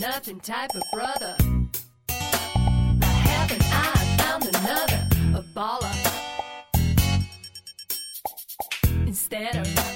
nothing type of brother. But haven't I found another, a baller? Instead of